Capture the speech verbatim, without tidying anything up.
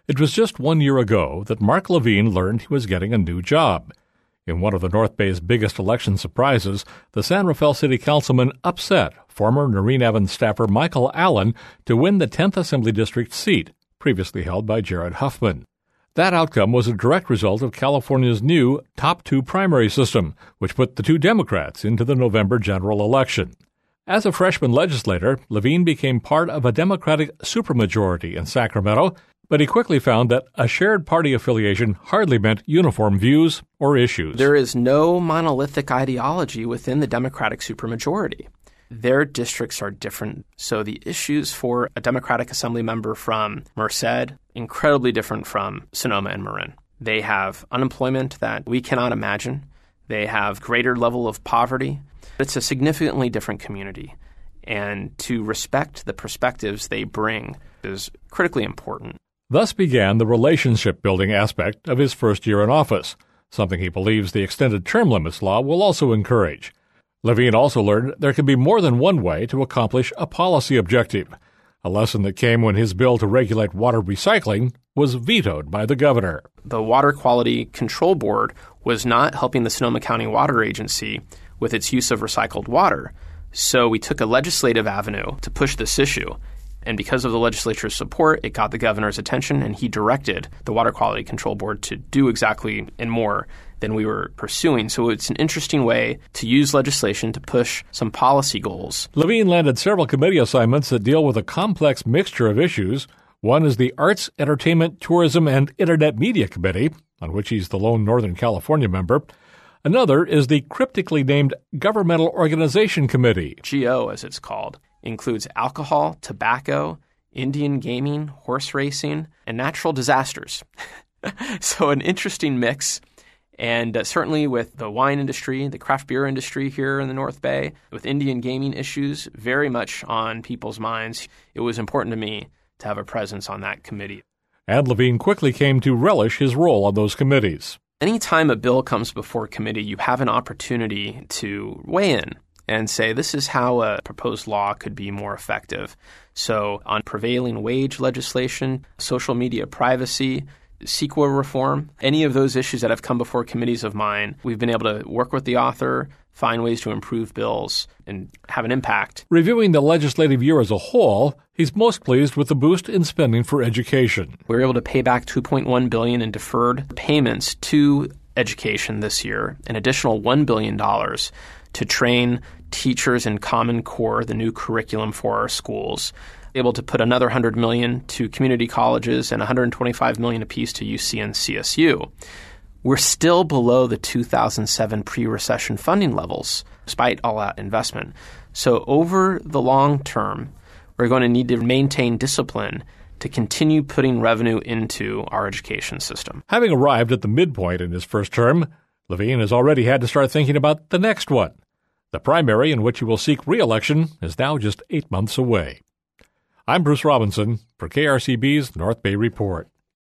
It was just one year ago that Mark Levine learned he was getting a new job. In one of the North Bay's biggest election surprises, the San Rafael City Councilman upset former Noreen Evans staffer Michael Allen to win the tenth Assembly District seat, previously held by Jared Huffman. That outcome was a direct result of California's new top two primary system, which put the two Democrats into the November general election. As a freshman legislator, Levine became part of a Democratic supermajority in Sacramento, but he quickly found that a shared party affiliation hardly meant uniform views or issues. There is no monolithic ideology within the Democratic supermajority. Their districts are different, so the issues for a Democratic Assembly member from Merced, incredibly different from Sonoma and Marin. They have unemployment that we cannot imagine. They have greater level of poverty. It's a significantly different community, and to respect the perspectives they bring is critically important. Thus began the relationship-building aspect of his first year in office, something he believes the extended term limits law will also encourage. Levine also learned there can be more than one way to accomplish a policy objective, a lesson that came when his bill to regulate water recycling was vetoed by the governor. The Water Quality Control Board was not helping the Sonoma County Water Agency with its use of recycled water, so we took a legislative avenue to push this issue. And because of the legislature's support, it got the governor's attention, and he directed the Water Quality Control Board to do exactly and more than we were pursuing. So it's an interesting way to use legislation to push some policy goals. Levine landed several committee assignments that deal with a complex mixture of issues. One is the Arts, Entertainment, Tourism, and Internet Media Committee, on which he's the lone Northern California member. Another is the cryptically named Governmental Organization Committee, G O as it's called. Includes alcohol, tobacco, Indian gaming, horse racing, and natural disasters. So an interesting mix. And uh, certainly with the wine industry, the craft beer industry here in the North Bay, with Indian gaming issues very much on people's minds, it was important to me to have a presence on that committee. And Levine quickly came to relish his role on those committees. Anytime a bill comes before committee, you have an opportunity to weigh in and say this is how a proposed law could be more effective. So on prevailing wage legislation, social media privacy, CEQA reform, any of those issues that have come before committees of mine, we've been able to work with the author, find ways to improve bills, and have an impact. Reviewing the legislative year as a whole, he's most pleased with the boost in spending for education. We were able to pay back two point one billion dollars in deferred payments to education this year, an additional one billion dollars to train teachers in Common Core, the new curriculum for our schools, able to put another one hundred million dollars to community colleges and one hundred twenty-five million dollars apiece to U C and C S U. We're still below the two thousand seven pre-recession funding levels, despite all that investment. So over the long term, we're going to need to maintain discipline to continue putting revenue into our education system. Having arrived at the midpoint in his first term, Levine has already had to start thinking about the next one. The primary in which he will seek re-election is now just eight months away. I'm Bruce Robinson for K R C B's North Bay Report.